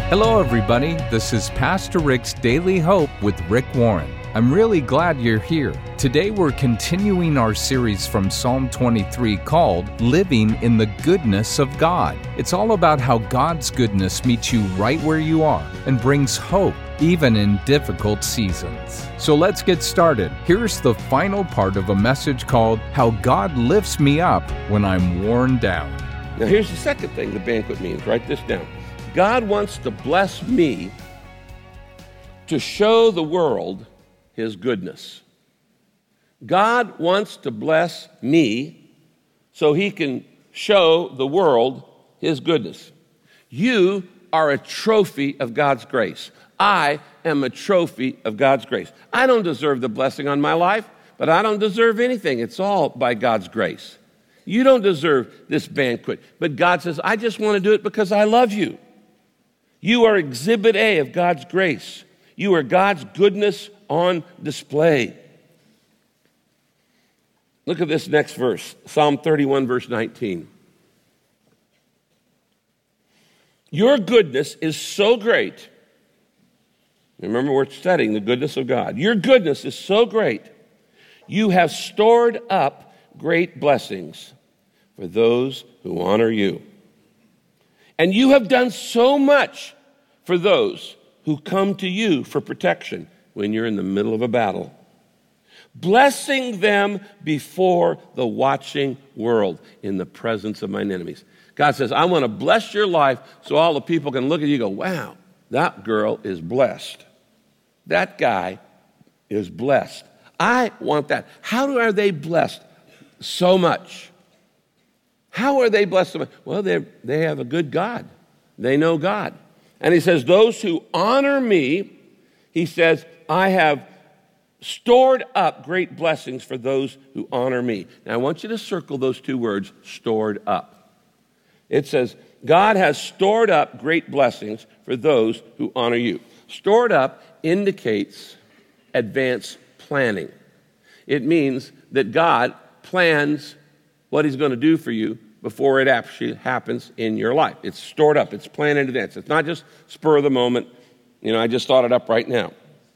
Hello, everybody. This is Pastor Rick's Daily Hope with Rick Warren. I'm really glad you're here. Today, we're continuing our series from Psalm 23 called Living in the Goodness of God. It's all about how God's goodness meets you right where you are and brings hope even in difficult seasons. So let's get started. Here's the final part of a message called How God Lifts Me Up When I'm Worn Down. Now, here's the second thing the banquet means. Write this down. God wants to bless me to show the world His goodness. God wants to bless me so He can show the world His goodness. You are a trophy of God's grace. I am a trophy of God's grace. I don't deserve the blessing on my life, but I don't deserve anything. It's all by God's grace. You don't deserve this banquet, but God says, I just want to do it because I love you. You are exhibit A of God's grace. You are God's goodness on display. Look at this next verse, Psalm 31, verse 19. Your goodness is so great. Remember, we're studying the goodness of God. Your goodness is so great. You have stored up great blessings for those who honor you. And you have done so much for those who come to you for protection when you're in the middle of a battle. Blessing them before the watching world in the presence of mine enemies. God says, I want to bless your life so all the people can look at you and go, wow, that girl is blessed. That guy is blessed. I want that. How are they blessed so much? How are they blessed so much? Well, they have a good God. They know God. And he says, those who honor me, he says, I have stored up great blessings for those who honor me. Now, I want you to circle those two words, stored up. It says, God has stored up great blessings for those who honor you. Stored up indicates advanced planning. It means that God plans what He's going to do for you before it actually happens in your life. It's stored up. It's planned in advance. It's not just spur of the moment. I just thought it up right now.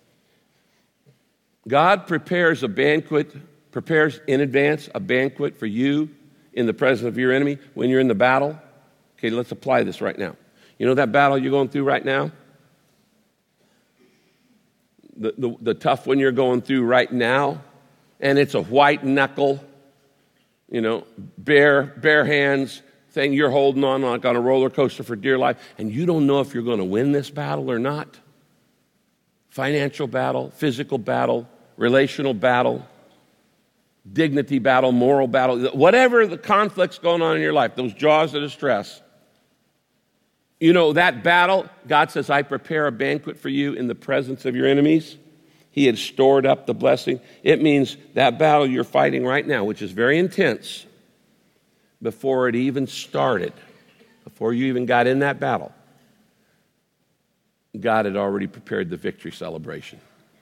God prepares in advance a banquet for you in the presence of your enemy when you're in the battle. Okay, let's apply this right now. You know that battle you're going through right now? The tough one you're going through right now, and it's a white knuckle, bare hands thing you're holding on like on a roller coaster for dear life, and you don't know if you're going to win this battle or not. Financial battle, physical battle, relational battle, dignity battle, moral battle, whatever the conflict's going on in your life, those jaws of distress. That battle, God says, I prepare a banquet for you in the presence of your enemies. He had stored up the blessing. It means that battle you're fighting right now, which is very intense, before it even started, before you even got in that battle, God had already prepared the victory celebration.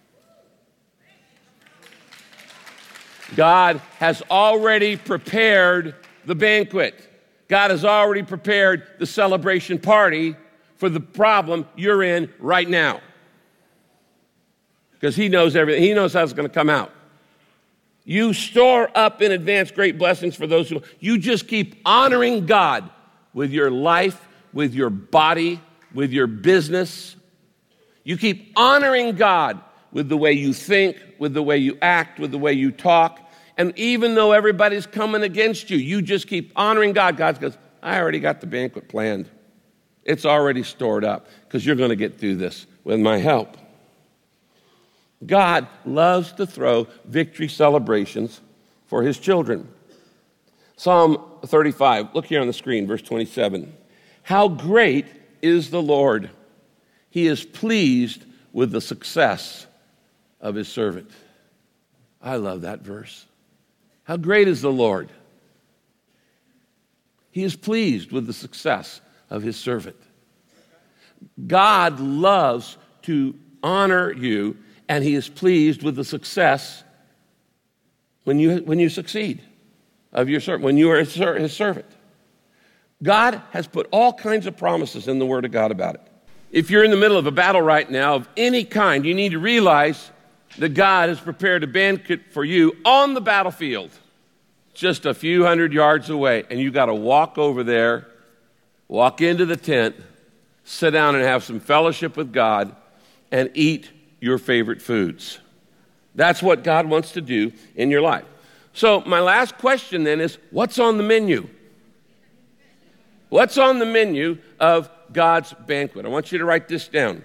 God has already prepared the banquet. God has already prepared the celebration party for the problem you're in right now. Because He knows everything. He knows how it's going to come out. You store up in advance great blessings for those who... You just keep honoring God with your life, with your body, with your business. You keep honoring God with the way you think, with the way you act, with the way you talk. And even though everybody's coming against you, you just keep honoring God. God goes, I already got the banquet planned. It's already stored up because you're going to get through this with my help. God loves to throw victory celebrations for His children. Psalm 35, look here on the screen, verse 27. How great is the Lord! He is pleased with the success of His servant. I love that verse. How great is the Lord! He is pleased with the success of His servant. God loves to honor you, and He is pleased with the success when you succeed of your servant, when you are His servant. God has put all kinds of promises in the Word of God about it. If you're in the middle of a battle right now of any kind, you need to realize that God has prepared a banquet for you on the battlefield, just a few hundred yards away. And you got to walk over there, walk into the tent, sit down and have some fellowship with God, and eat your favorite foods. That's what God wants to do in your life. So my last question then is, what's on the menu? What's on the menu of God's banquet? I want you to write this down.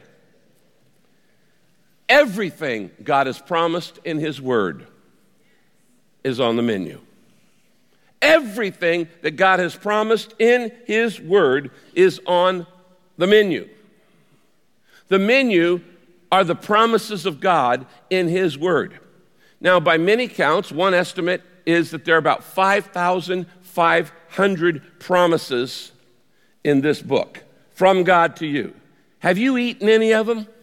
Everything God has promised in His Word is on the menu. Everything that God has promised in His Word is on the menu. The menu are the promises of God in His Word. Now, by many counts, one estimate is that there are about 5,500 promises in this book from God to you. Have you eaten any of them?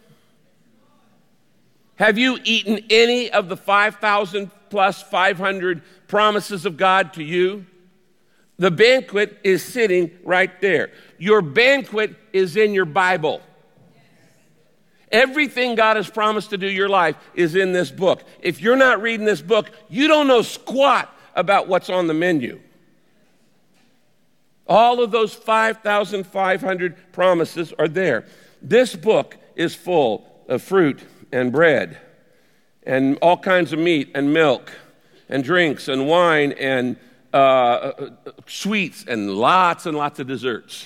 Have you eaten any of the 5,000 plus 500 promises of God to you? The banquet is sitting right there. Your banquet is in your Bible. Everything God has promised to do your life is in this book. If you're not reading this book, you don't know squat about what's on the menu. All of those 5,500 promises are there. This book is full of fruit and bread and all kinds of meat and milk and drinks and wine and sweets and lots of desserts.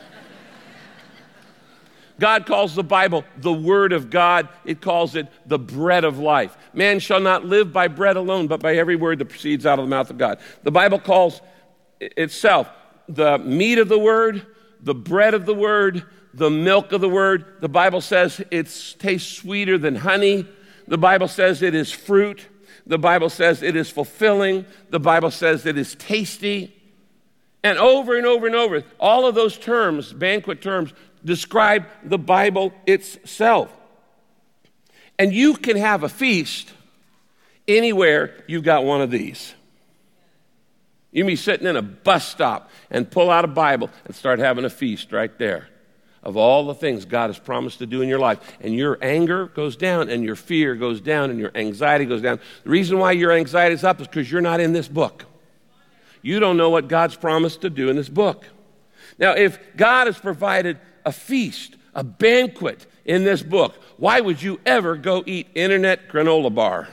God calls the Bible the Word of God. It calls it the bread of life. Man shall not live by bread alone, but by every word that proceeds out of the mouth of God. The Bible calls itself the meat of the Word, the bread of the Word, the milk of the Word. The Bible says it tastes sweeter than honey. The Bible says it is fruit. The Bible says it is fulfilling. The Bible says it is tasty. And over and over and over, all of those terms, banquet terms, describe the Bible itself. And you can have a feast anywhere you've got one of these. You can be sitting in a bus stop and pull out a Bible and start having a feast right there of all the things God has promised to do in your life. And your anger goes down and your fear goes down and your anxiety goes down. The reason why your anxiety is up is because you're not in this book. You don't know what God's promised to do in this book. Now, if God has provided a feast, a banquet in this book, why would you ever go eat internet granola bar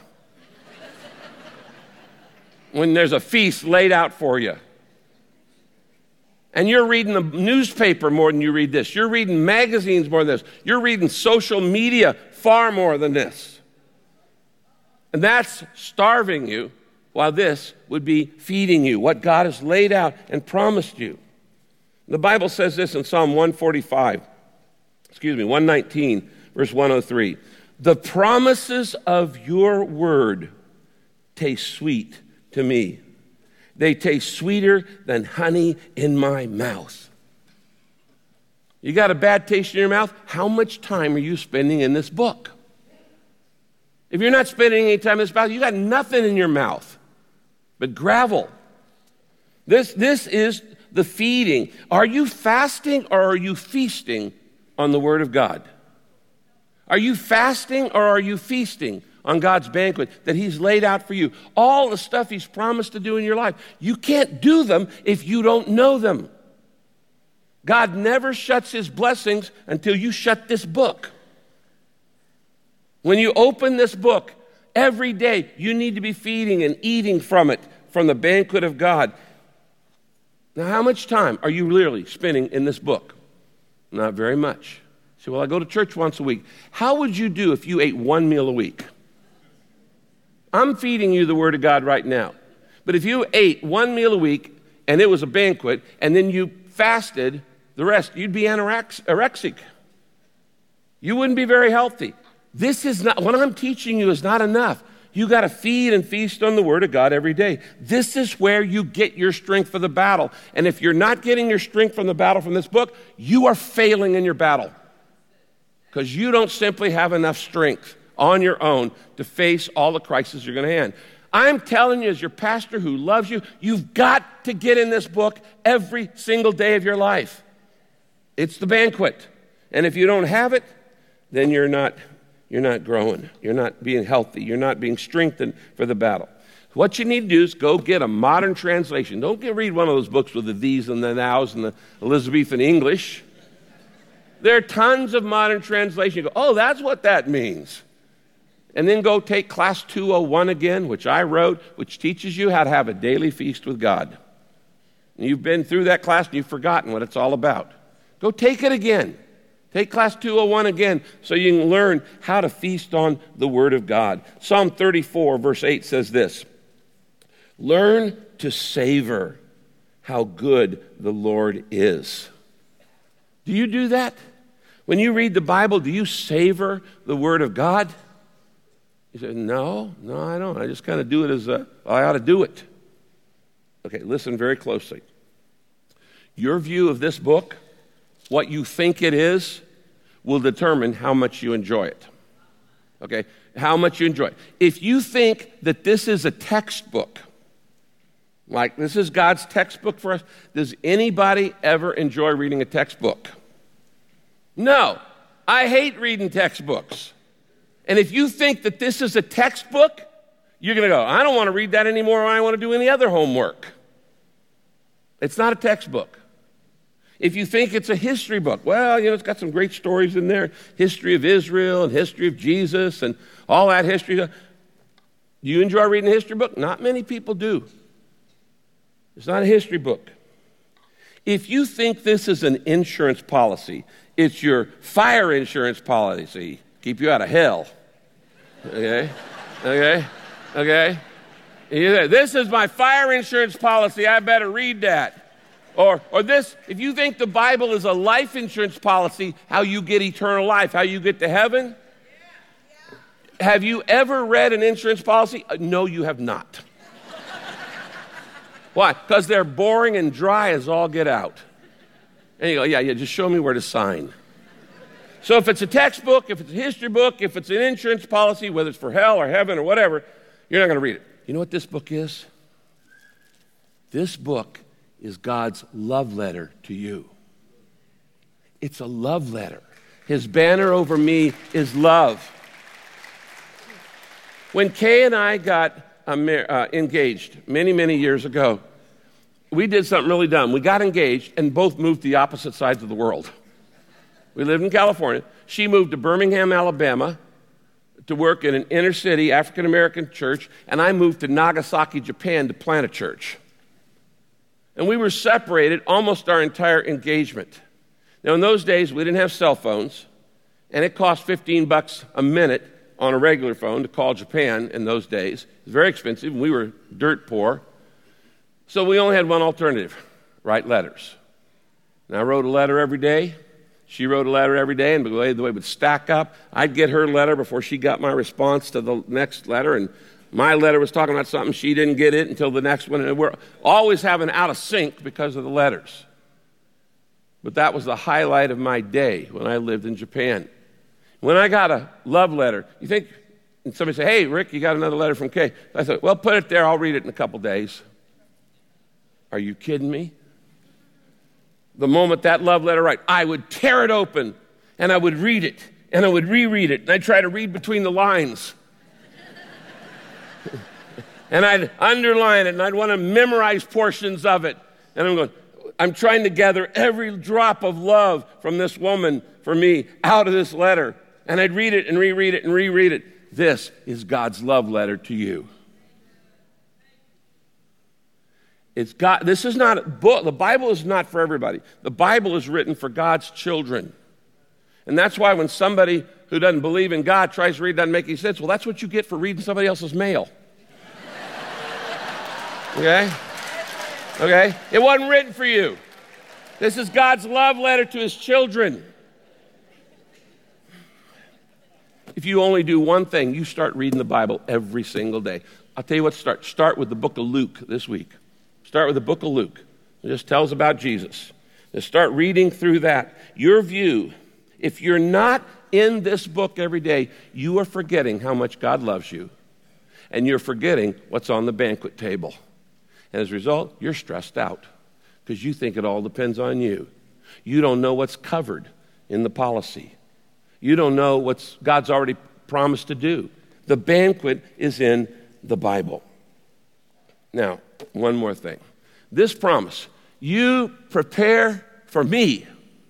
when there's a feast laid out for you? And you're reading the newspaper more than you read this. You're reading magazines more than this. You're reading social media far more than this. And that's starving you, while this would be feeding you, what God has laid out and promised you. The Bible says this in Psalm 119, verse 103. The promises of your word taste sweet to me. They taste sweeter than honey in my mouth. You got a bad taste in your mouth? How much time are you spending in this book? If you're not spending any time in this book, you got nothing in your mouth but gravel. This is the feeding. Are you fasting or are you feasting on the Word of God? Are you fasting or are you feasting on God's banquet that He's laid out for you? All the stuff He's promised to do in your life. You can't do them if you don't know them. God never shuts His blessings until you shut this book. When you open this book, every day you need to be feeding and eating from it, from the banquet of God. Now, how much time are you really spending in this book? Not very much. You say, well, I go to church once a week. How would you do if you ate one meal a week? I'm feeding you the Word of God right now. But if you ate one meal a week and it was a banquet and then you fasted the rest, you'd be anorexic. You wouldn't be very healthy. This is not, what I'm teaching you is not enough. You got to feed and feast on the Word of God every day. This is where you get your strength for the battle. And if you're not getting your strength from the battle from this book, you are failing in your battle. Because you don't simply have enough strength on your own to face all the crises you're going to hand. I'm telling you, as your pastor who loves you, you've got to get in this book every single day of your life. It's the banquet. And if you don't have it, then you're not growing. You're not being healthy. You're not being strengthened for the battle. What you need to do is go get a modern translation. Don't read one of those books with the these and the nows and the Elizabethan English. There are tons of modern translations. You go, oh, that's what that means. And then go take Class 201 again, which I wrote, which teaches you how to have a daily feast with God. And you've been through that class and you've forgotten what it's all about. Go take it again. Take Class 201 again so you can learn how to feast on the Word of God. Psalm 34, verse 8 says this, learn to savor how good the Lord is. Do you do that? When you read the Bible, do you savor the Word of God? You say, no, I don't. I just kind of do it as I ought to do it. Okay, listen very closely. Your view of this book, what you think it is, will determine how much you enjoy it. Okay, how much you enjoy it. If you think that this is a textbook, like this is God's textbook for us, does anybody ever enjoy reading a textbook? No, I hate reading textbooks. And if you think that this is a textbook, you're going to go, I don't want to read that anymore, or I don't want to do any other homework. It's not a textbook. If you think it's a history book, well, it's got some great stories in there, history of Israel and history of Jesus and all that history. Do you enjoy reading a history book? Not many people do. It's not a history book. If you think this is an insurance policy, it's your fire insurance policy, keep you out of hell. Okay? This is my fire insurance policy, I better read that. Or this, if you think the Bible is a life insurance policy, how you get eternal life, how you get to heaven, have you ever read an insurance policy? No, you have not. Why? Because they're boring and dry as all get out. And you go, yeah, just show me where to sign. So if it's a textbook, if it's a history book, if it's an insurance policy, whether it's for hell or heaven or whatever, you're not going to read it. You know what this book is? This book is God's love letter to you. It's a love letter. His banner over me is love. When Kay and I got engaged many, many years ago, we did something really dumb. We got engaged and both moved to the opposite sides of the world. We lived in California. She moved to Birmingham, Alabama, to work in an inner city African-American church, and I moved to Nagasaki, Japan to plant a church. And we were separated almost our entire engagement. Now, in those days, we didn't have cell phones, and it cost $15 a minute on a regular phone to call Japan in those days. It was very expensive, and we were dirt poor. So we only had one alternative, write letters. And I wrote a letter every day. She wrote a letter every day, and the way it would stack up, I'd get her letter before she got my response to the next letter, and my letter was talking about something, she didn't get it until the next one, and we're always having out of sync because of the letters. But that was the highlight of my day when I lived in Japan. When I got a love letter, you think, and somebody said, hey, Rick, you got another letter from Kay. I said, well, put it there, I'll read it in a couple days. Are you kidding me? The moment that love letter arrived, I would tear it open, and I would read it, and I would reread it, and I'd try to read between the lines. And I'd underline it, and I'd want to memorize portions of it. And I'm trying to gather every drop of love from this woman for me out of this letter. And I'd read it and reread it and reread it. This is God's love letter to you. This is not a book. The Bible is not for everybody. The Bible is written for God's children. And that's why when somebody who doesn't believe in God tries to read, doesn't make any sense. Well, that's what you get for reading somebody else's mail. Okay? It wasn't written for you. This is God's love letter to his children. If you only do one thing, you start reading the Bible every single day. I'll tell you what, start with the book of Luke this week. Start with the book of Luke. It just tells about Jesus. Just start reading through that. Your view, if you're not in this book every day, you are forgetting how much God loves you. And you're forgetting what's on the banquet table. And as a result, you're stressed out because you think it all depends on you. You don't know what's covered in the policy. You don't know what God's already promised to do. The banquet is in the Bible. Now, one more thing. This promise, you prepare for me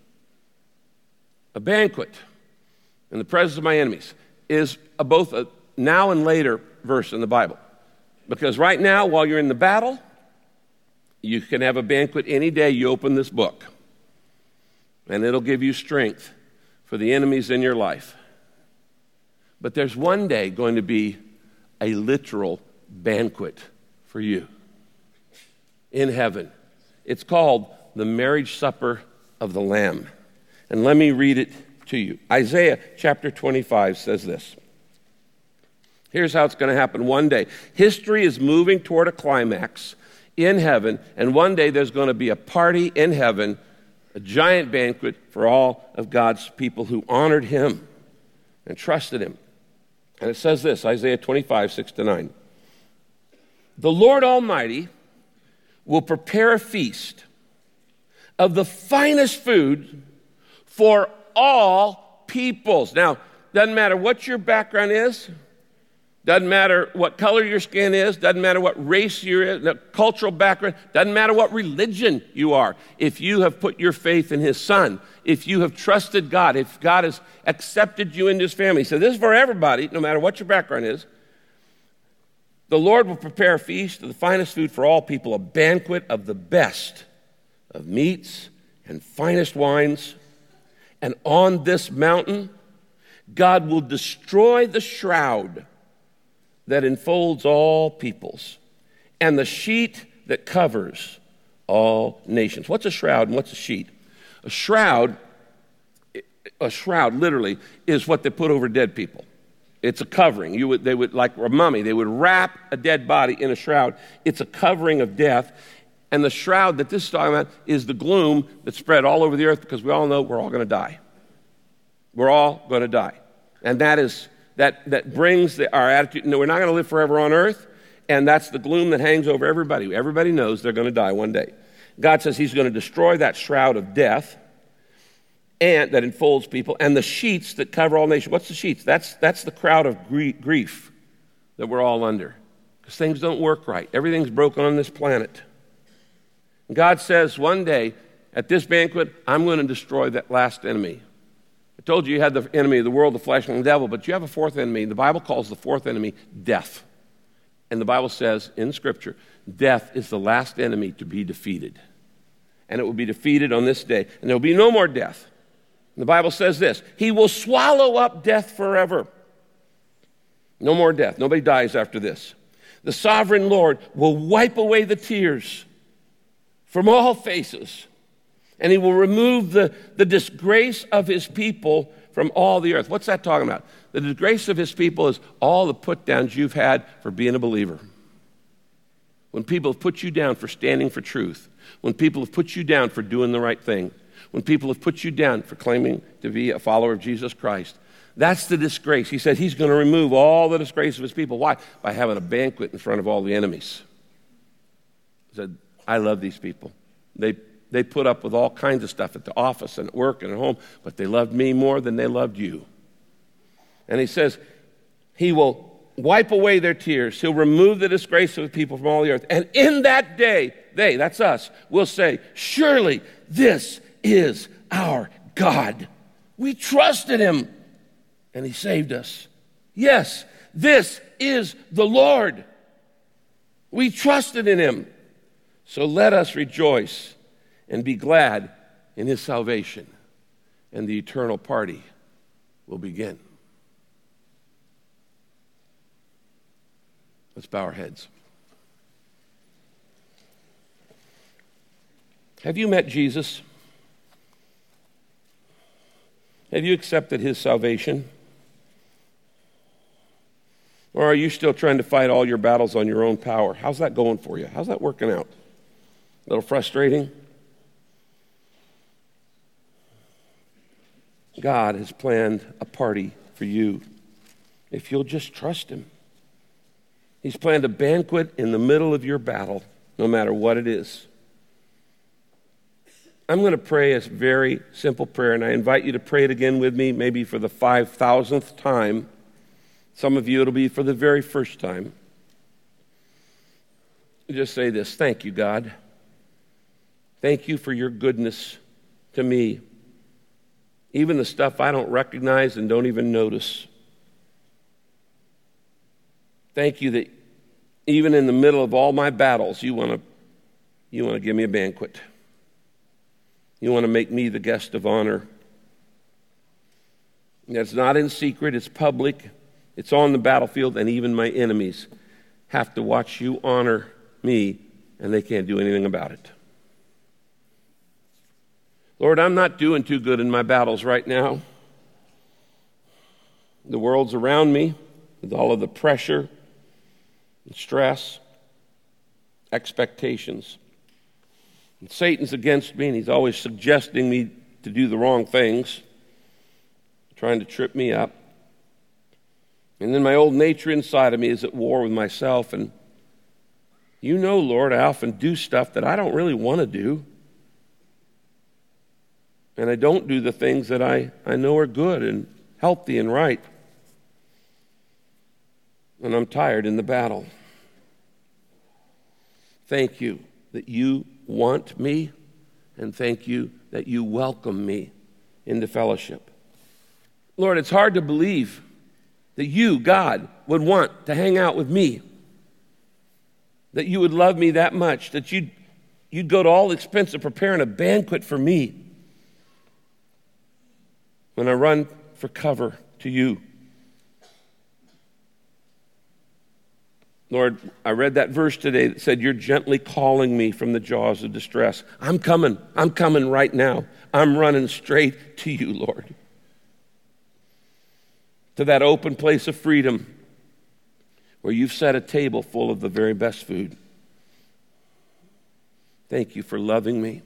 a banquet in the presence of my enemies, is both a now and later verse in the Bible. Because right now, while you're in the battle, you can have a banquet any day you open this book. And it'll give you strength for the enemies in your life. But there's one day going to be a literal banquet for you in heaven. It's called the marriage supper of the Lamb. And let me read it to you. Isaiah chapter 25 says this. Here's how it's going to happen one day. History is moving toward a climax in heaven, and one day there's going to be a party in heaven, a giant banquet for all of God's people who honored him and trusted him. And it says this, Isaiah 25, 6-9. The Lord Almighty will prepare a feast of the finest food for all peoples. Now, doesn't matter what your background is, doesn't matter what color your skin is, doesn't matter what race you're in, the cultural background, doesn't matter what religion you are. If you have put your faith in his Son, if you have trusted God, if God has accepted you into his family. So this is for everybody, no matter what your background is. The Lord will prepare a feast of the finest food for all people, a banquet of the best of meats and finest wines. And on this mountain, God will destroy the shroud that enfolds all peoples, and the sheet that covers all nations. What's a shroud and what's a sheet? A shroud literally is what they put over dead people. It's a covering. They would, like a mummy, they would wrap a dead body in a shroud. It's a covering of death. And the shroud that this is talking about is the gloom that's spread all over the earth, because we all know we're all going to die. We're all going to die. And that brings our attitude, no, we're not going to live forever on earth, and that's the gloom that hangs over everybody. Everybody knows they're going to die one day. God says he's going to destroy that shroud of death and that enfolds people, and the sheets that cover all nations. What's the sheets? That's the crowd of grief that we're all under, because things don't work right. Everything's broken on this planet. And God says one day at this banquet, I'm going to destroy that last enemy. I told you had the enemy of the world, the flesh, and the devil, but you have a fourth enemy. The Bible calls the fourth enemy death. And the Bible says in Scripture, death is the last enemy to be defeated. And it will be defeated on this day. And there will be no more death. And the Bible says this, he will swallow up death forever. No more death. Nobody dies after this. The sovereign Lord will wipe away the tears from all faces. And he will remove the disgrace of his people from all the earth. What's that talking about? The disgrace of his people is all the put-downs you've had for being a believer. When people have put you down for standing for truth. When people have put you down for doing the right thing. When people have put you down for claiming to be a follower of Jesus Christ. That's the disgrace. He said he's going to remove all the disgrace of his people. Why? By having a banquet in front of all the enemies. He said, I love these people. They put up with all kinds of stuff at the office and at work and at home, but they loved me more than they loved you. And he says he will wipe away their tears. He'll remove the disgrace of the people from all the earth. And in that day, they, that's us, will say, surely this is our God. We trusted him and he saved us. Yes, this is the Lord. We trusted in him. So let us rejoice and be glad in his salvation, and the eternal party will begin. Let's bow our heads. Have you met Jesus? Have you accepted his salvation? Or are you still trying to fight all your battles on your own power? How's that going for you? How's that working out? A little frustrating? God has planned a party for you if you'll just trust him. He's planned a banquet in the middle of your battle, no matter what it is. I'm going to pray a very simple prayer, and I invite you to pray it again with me, maybe for the 5,000th time. Some of you, it'll be for the very first time. Just say this: thank you, God. Thank you for your goodness to me, even the stuff I don't recognize and don't even notice. Thank you that even in the middle of all my battles, you want to give me a banquet. You want to make me the guest of honor. And it's not in secret, it's public. It's on the battlefield, and even my enemies have to watch you honor me, and they can't do anything about it. Lord, I'm not doing too good in my battles right now. The world's around me with all of the pressure and stress, expectations. And Satan's against me, and he's always suggesting me to do the wrong things, trying to trip me up. And then my old nature inside of me is at war with myself. And you know, Lord, I often do stuff that I don't really want to do. And I don't do the things that I know are good and healthy and right. And I'm tired in the battle. Thank you that you want me, and thank you that you welcome me into fellowship. Lord, it's hard to believe that you, God, would want to hang out with me, that you would love me that much, that you'd go to all the expense of preparing a banquet for me when I run for cover to you. Lord, I read that verse today that said, you're gently calling me from the jaws of distress. I'm coming right now. I'm running straight to you, Lord. To that open place of freedom where you've set a table full of the very best food. Thank you for loving me.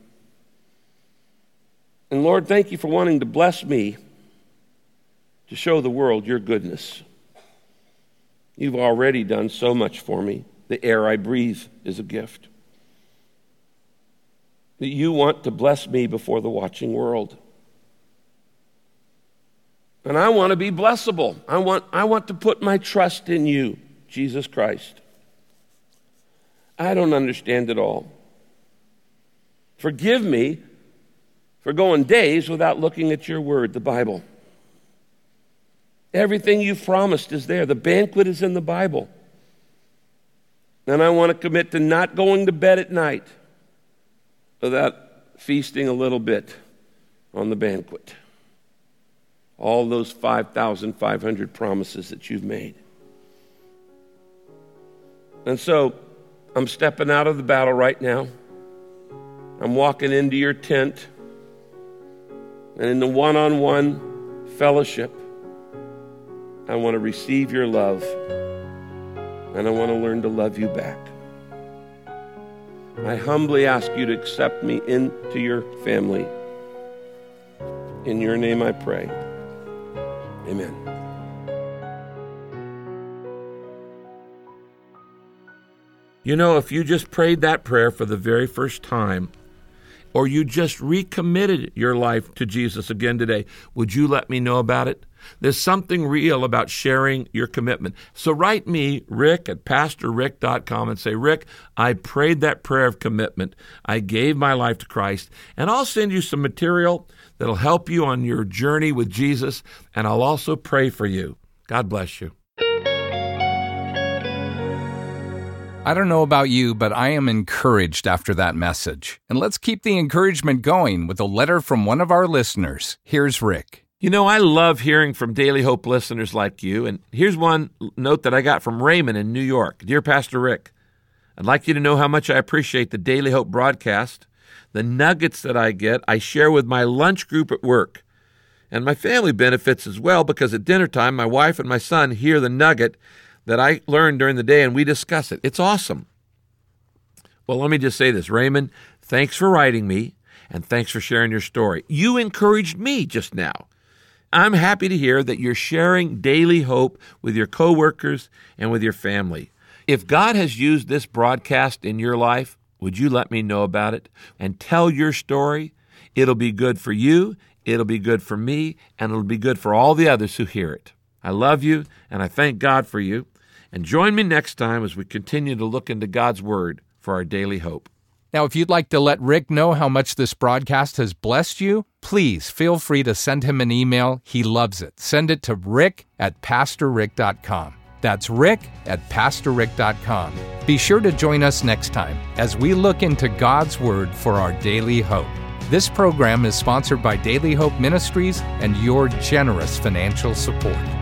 And Lord, thank you for wanting to bless me to show the world your goodness. You've already done so much for me. The air I breathe is a gift. That you want to bless me before the watching world. And I want to be blessable. I want to put my trust in you, Jesus Christ. I don't understand it all. Forgive me for going days without looking at your word, the Bible. Everything you've promised is there. The banquet is in the Bible. And I want to commit to not going to bed at night without feasting a little bit on the banquet. All those 5,500 promises that you've made. And so I'm stepping out of the battle right now. I'm walking into your tent, and in the one-on-one fellowship, I want to receive your love, and I want to learn to love you back. I humbly ask you to accept me into your family. In your name I pray. Amen. You know, if you just prayed that prayer for the very first time, or you just recommitted your life to Jesus again today, would you let me know about it? There's something real about sharing your commitment. So write me, rick@pastorrick.com, and say, Rick, I prayed that prayer of commitment. I gave my life to Christ, and I'll send you some material that'll help you on your journey with Jesus, and I'll also pray for you. God bless you. I don't know about you, but I am encouraged after that message. And let's keep the encouragement going with a letter from one of our listeners. Here's Rick. You know, I love hearing from Daily Hope listeners like you, and here's one note that I got from Raymond in New York. Dear Pastor Rick, I'd like you to know how much I appreciate the Daily Hope broadcast. The nuggets that I get, I share with my lunch group at work. And my family benefits as well, because at dinner time, my wife and my son hear the nugget that I learned during the day, and we discuss it. It's awesome. Well, let me just say this. Raymond, thanks for writing me, and thanks for sharing your story. You encouraged me just now. I'm happy to hear that you're sharing Daily Hope with your coworkers and with your family. If God has used this broadcast in your life, would you let me know about it and tell your story? It'll be good for you, it'll be good for me, and it'll be good for all the others who hear it. I love you, and I thank God for you. And join me next time as we continue to look into God's Word for our daily hope. Now, if you'd like to let Rick know how much this broadcast has blessed you, please feel free to send him an email. He loves it. Send it to rick@pastorrick.com. That's rick@pastorrick.com. Be sure to join us next time as we look into God's Word for our daily hope. This program is sponsored by Daily Hope Ministries and your generous financial support.